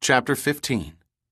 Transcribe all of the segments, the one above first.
Chapter 15.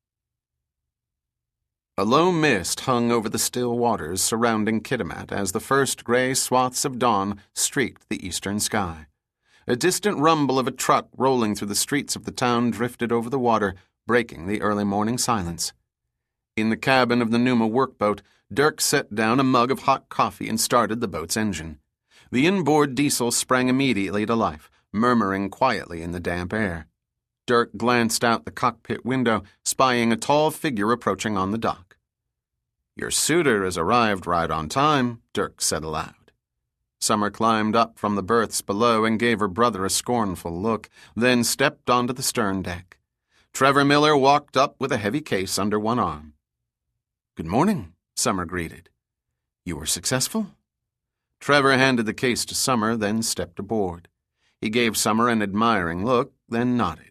A low mist hung over the still waters surrounding Kitimat as the first gray swaths of dawn streaked the eastern sky. A distant rumble of a truck rolling through the streets of the town drifted over the water, breaking the early morning silence. In the cabin of the Numa workboat, Dirk set down a mug of hot coffee and started the boat's engine. The inboard diesel sprang immediately to life, murmuring quietly in the damp air. Dirk glanced out the cockpit window, spying a tall figure approaching on the dock. "Your suitor has arrived right on time," Dirk said aloud. Summer climbed up from the berths below and gave her brother a scornful look, then stepped onto the stern deck. Trevor Miller walked up with a heavy case under one arm. "Good morning," Summer greeted. "You were successful?" Trevor handed the case to Summer, then stepped aboard. He gave Summer an admiring look, then nodded.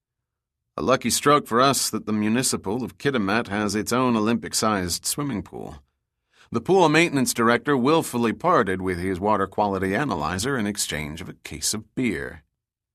"A lucky stroke for us that the municipal of Kitimat has its own Olympic-sized swimming pool. The pool maintenance director willfully parted with his water quality analyzer in exchange of a case of beer."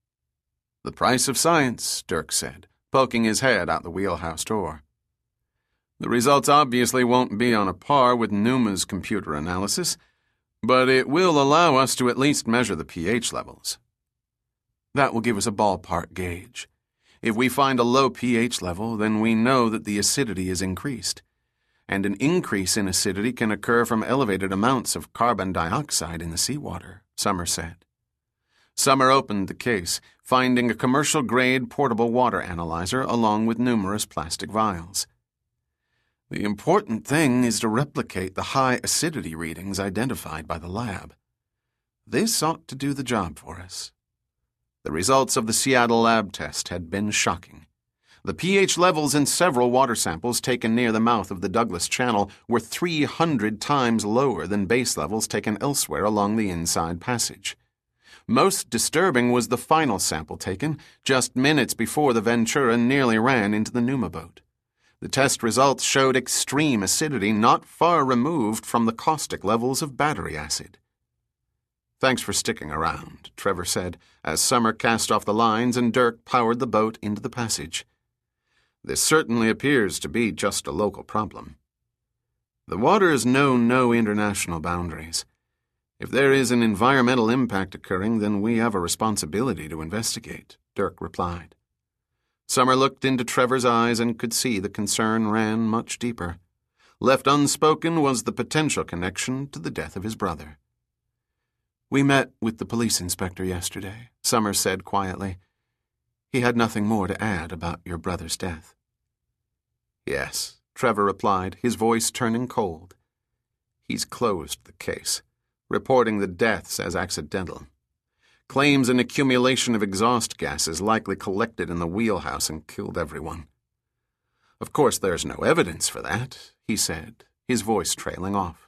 "The price of science," Dirk said, poking his head out the wheelhouse door. "The results obviously won't be on a par with Numa's computer analysis, but it will allow us to at least measure the pH levels. That will give us a ballpark gauge. If we find a low pH level, then we know that the acidity is increased. And an increase in acidity can occur from elevated amounts of carbon dioxide in the seawater," Summer said. Summer opened the case, finding a commercial-grade portable water analyzer along with numerous plastic vials. "The important thing is to replicate the high acidity readings identified by the lab. This ought to do the job for us." The results of the Seattle lab test had been shocking. The pH levels in several water samples taken near the mouth of the Douglas Channel were 300 times lower than base levels taken elsewhere along the Inside Passage. Most disturbing was the final sample taken just minutes before the Ventura nearly ran into the Numa boat. The test results showed extreme acidity not far removed from the caustic levels of battery acid. "Thanks for sticking around," Trevor said, as Summer cast off the lines and Dirk powered the boat into the passage. "This certainly appears to be just a local problem. The waters know no international boundaries. If there is an environmental impact occurring, then we have a responsibility to investigate," Dirk replied. Summer looked into Trevor's eyes and could see the concern ran much deeper. Left unspoken was the potential connection to the death of his brother. "We met with the police inspector yesterday," Summer said quietly. "He had nothing more to add about your brother's death." "Yes," Trevor replied, his voice turning cold. "He's closed the case, reporting the deaths as accidental. Claims an accumulation of exhaust gases likely collected in the wheelhouse and killed everyone. Of course, there's no evidence for that," he said, his voice trailing off.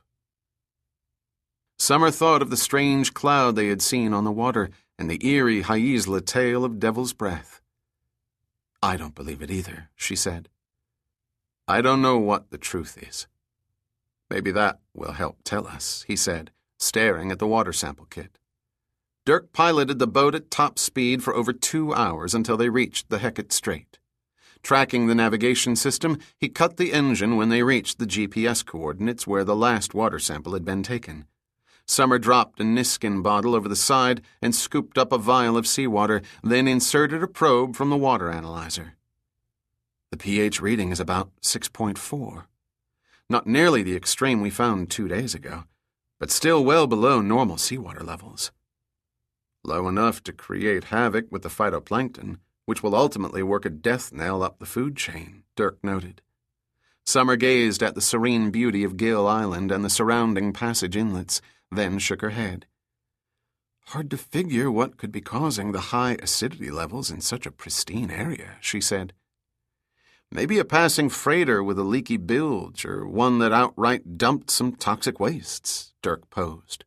Summer thought of the strange cloud they had seen on the water and the eerie Haisla tale of Devil's Breath. "I don't believe it either," she said. "I don't know what the truth is. Maybe that will help tell us," he said, staring at the water sample kit. Dirk piloted the boat at top speed for over 2 hours until they reached the Hecate Strait. Tracking the navigation system, he cut the engine when they reached the GPS coordinates where the last water sample had been taken. Summer dropped a Niskin bottle over the side and scooped up a vial of seawater, then inserted a probe from the water analyzer. The pH reading is about 6.4. Not nearly the extreme we found 2 days ago, but still well below normal seawater levels. Low enough to create havoc with the phytoplankton, which will ultimately work a death knell up the food chain, Dirk noted. Summer gazed at the serene beauty of Gill Island and the surrounding passage inlets, then shook her head. "Hard to figure what could be causing the high acidity levels in such a pristine area," she said. "Maybe a passing freighter with a leaky bilge or one that outright dumped some toxic wastes," Dirk posed.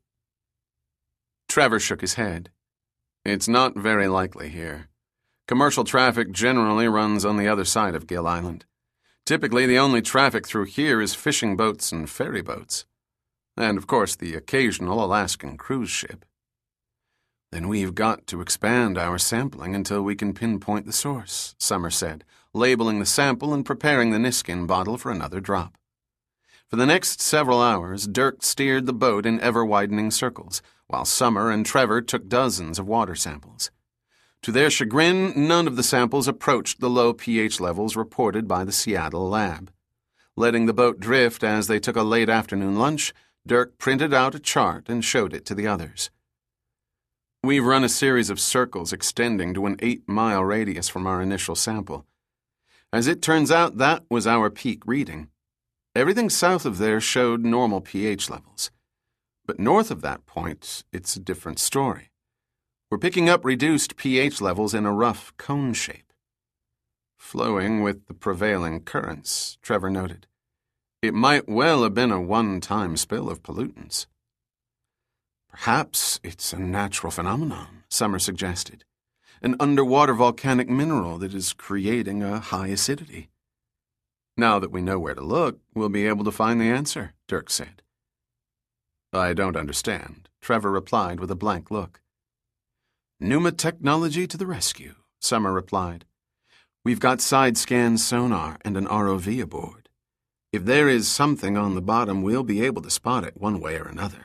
Trevor shook his head. "It's not very likely here. Commercial traffic generally runs on the other side of Gill Island. Typically, the only traffic through here is fishing boats and ferry boats. And, of course, the occasional Alaskan cruise ship." Then we've got to expand our sampling until we can pinpoint the source, Summer said, labeling the sample and preparing the Niskin bottle for another drop. For the next several hours, Dirk steered the boat in ever-widening circles, while Summer and Trevor took dozens of water samples. To their chagrin, none of the samples approached the low pH levels reported by the Seattle lab. Letting the boat drift as they took a late afternoon lunch, Dirk printed out a chart and showed it to the others. We've run a series of circles extending to an 8-mile radius from our initial sample. As it turns out, that was our peak reading. Everything south of there showed normal pH levels. But north of that point, it's a different story. We're picking up reduced pH levels in a rough cone shape. Flowing with the prevailing currents, Trevor noted. It might well have been a one-time spill of pollutants. Perhaps it's a natural phenomenon, Summer suggested. An underwater volcanic mineral that is creating a high acidity. Now that we know where to look, we'll be able to find the answer, Dirk said. I don't understand, Trevor replied with a blank look. Numa technology to the rescue, Summer replied. We've got side-scan sonar and an ROV aboard. If there is something on the bottom, we'll be able to spot it one way or another.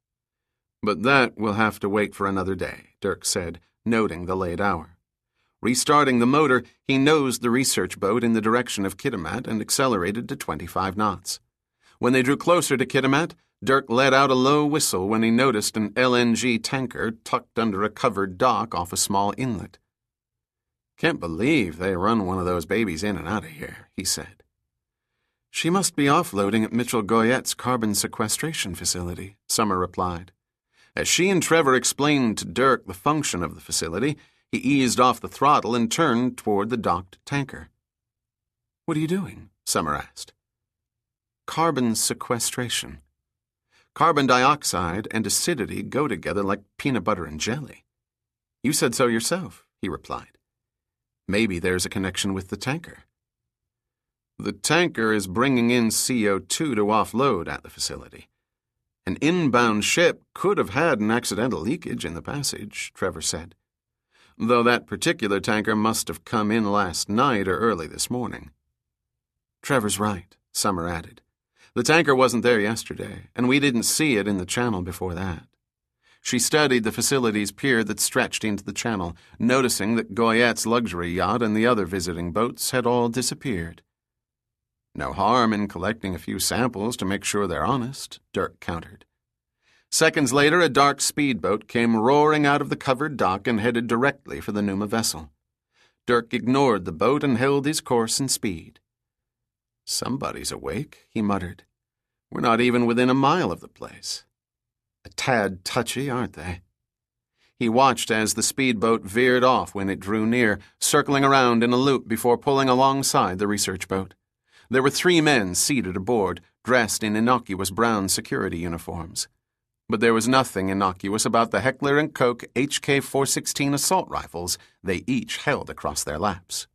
But that will have to wait for another day, Dirk said, noting the late hour. Restarting the motor, he nosed the research boat in the direction of Kitimat and accelerated to 25 knots. When they drew closer to Kitimat, Dirk let out a low whistle when he noticed an LNG tanker tucked under a covered dock off a small inlet. Can't believe they run one of those babies in and out of here, he said. She must be offloading at Mitchell Goyette's carbon sequestration facility, Summer replied. As she and Trevor explained to Dirk the function of the facility, he eased off the throttle and turned toward the docked tanker. What are you doing? Summer asked. Carbon sequestration. Carbon dioxide and acidity go together like peanut butter and jelly. You said so yourself, he replied. Maybe there's a connection with the tanker. The tanker is bringing in CO2 to offload at the facility. An inbound ship could have had an accidental leakage in the passage, Trevor said. Though that particular tanker must have come in last night or early this morning. Trevor's right, Summer added. The tanker wasn't there yesterday, and we didn't see it in the channel before that. She studied the facility's pier that stretched into the channel, noticing that Goyette's luxury yacht and the other visiting boats had all disappeared. No harm in collecting a few samples to make sure they're honest, Dirk countered. Seconds later, a dark speedboat came roaring out of the covered dock and headed directly for the Numa vessel. Dirk ignored the boat and held his course and speed. Somebody's awake, he muttered. We're not even within a mile of the place. A tad touchy, aren't they? He watched as the speedboat veered off when it drew near, circling around in a loop before pulling alongside the research boat. There were 3 men seated aboard, dressed in innocuous brown security uniforms. But there was nothing innocuous about the Heckler & Koch HK-416 assault rifles they each held across their laps.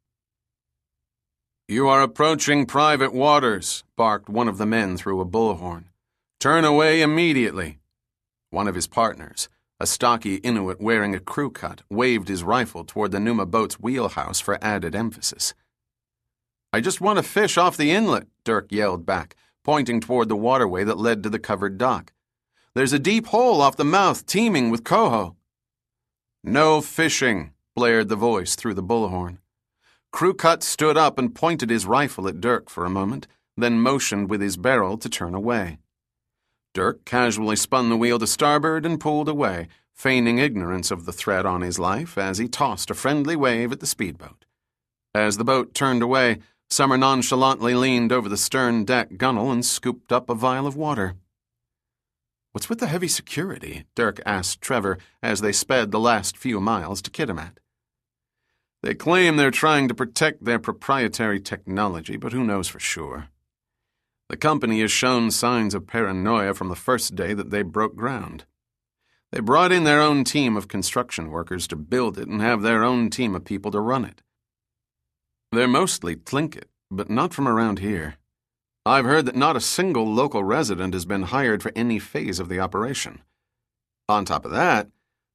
You are approaching private waters, barked one of the men through a bullhorn. Turn away immediately. One of his partners, a stocky Inuit wearing a crew cut, waved his rifle toward the Numa boat's wheelhouse for added emphasis. I just want to fish off the inlet, Dirk yelled back, pointing toward the waterway that led to the covered dock. There's a deep hole off the mouth teeming with coho. No fishing, blared the voice through the bullhorn. Crewcut stood up and pointed his rifle at Dirk for a moment, then motioned with his barrel to turn away. Dirk casually spun the wheel to starboard and pulled away, feigning ignorance of the threat on his life as he tossed a friendly wave at the speedboat. As the boat turned away, Summer nonchalantly leaned over the stern deck gunwale and scooped up a vial of water. What's with the heavy security? Dirk asked Trevor as they sped the last few miles to Kitimat. They claim they're trying to protect their proprietary technology, but who knows for sure? The company has shown signs of paranoia from the first day that they broke ground. They brought in their own team of construction workers to build it and have their own team of people to run it. They're mostly Tlingit, but not from around here. I've heard that not a single local resident has been hired for any phase of the operation. On top of that,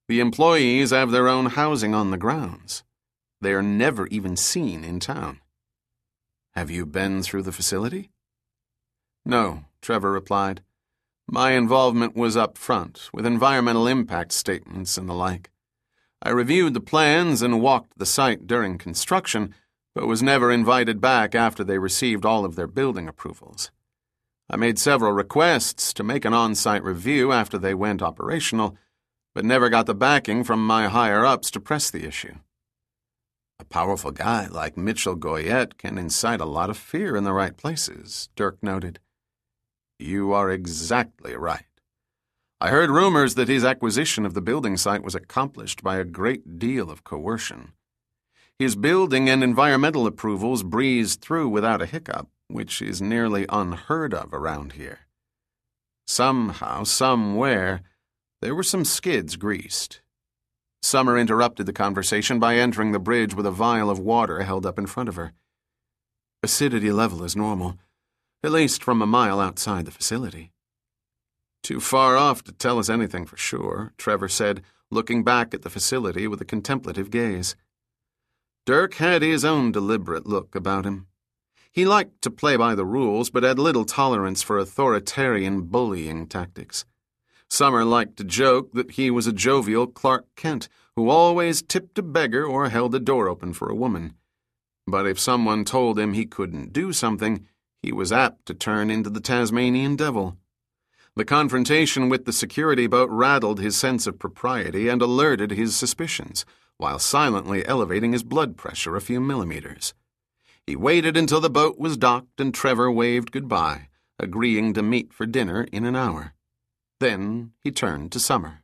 The employees have their own housing on the grounds. They are never even seen in town. Have you been through the facility? No, Trevor replied. My involvement was up front, with environmental impact statements and the like. I reviewed the plans and walked the site during construction, but was never invited back after they received all of their building approvals. I made several requests to make an on-site review after they went operational, but never got the backing from my higher-ups to press the issue. A powerful guy like Mitchell Goyette can incite a lot of fear in the right places, Dirk noted. You are exactly right. I heard rumors that his acquisition of the building site was accomplished by a great deal of coercion. His building and environmental approvals breezed through without a hiccup, which is nearly unheard of around here. Somehow, somewhere, there were some skids greased. Summer interrupted the conversation by entering the bridge with a vial of water held up in front of her. Acidity level is normal, at least from a mile outside the facility. Too far off to tell us anything for sure, Trevor said, looking back at the facility with a contemplative gaze. Dirk had his own deliberate look about him. He liked to play by the rules, but had little tolerance for authoritarian bullying tactics. Summer liked to joke that he was a jovial Clark Kent who always tipped a beggar or held a door open for a woman. But if someone told him he couldn't do something, he was apt to turn into the Tasmanian devil. The confrontation with the security boat rattled his sense of propriety and alerted his suspicions, while silently elevating his blood pressure a few millimeters. He waited until the boat was docked and Trevor waved goodbye, agreeing to meet for dinner in an hour. Then he turned to Summer.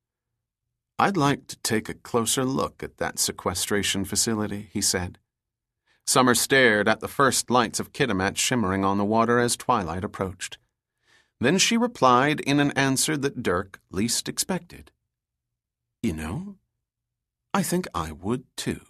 I'd like to take a closer look at that sequestration facility, he said. Summer stared at the first lights of Kitimat shimmering on the water as twilight approached. Then she replied in an answer that Dirk least expected. You know, I think I would too.